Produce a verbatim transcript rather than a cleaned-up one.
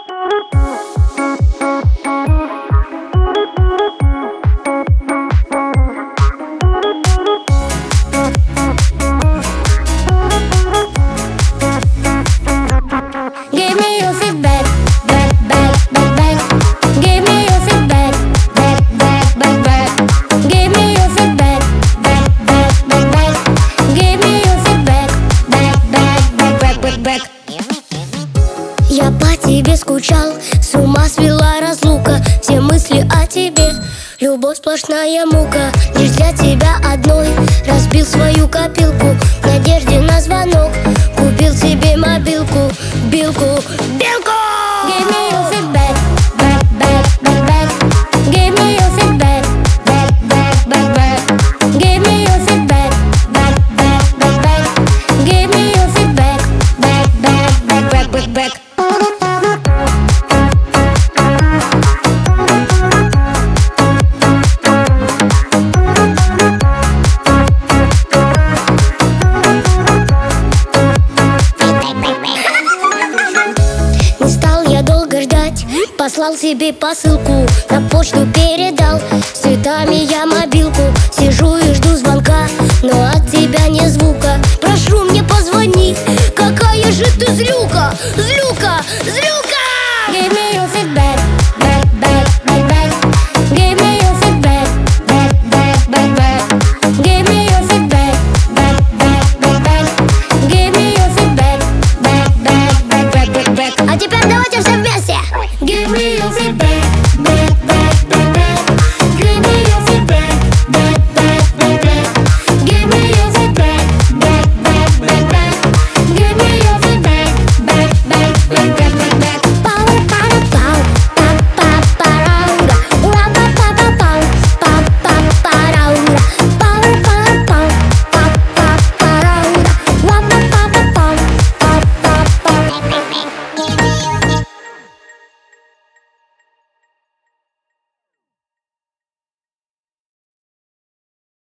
Я по тебе скучал, с ума свела разлука. Все мысли о тебе, любовь сплошная мука. Лишь для тебя одной разбил свою копилку. В надежде на звонок купил себе мобилку. Билку, билку! Give me your feedback, back, back, back, back. Give me your feedback, back, back, back, back. Give me your feedback, back, back, back, back. Give me your feedback, back, back, back, back, back, back. Послал себе посылку, на почту передал. С цветами я мобилку, сижу и жду звонка, но от тебя ни звука. Прошу, мне позвони, какая же ты злюка, злюка, злюка! Give me your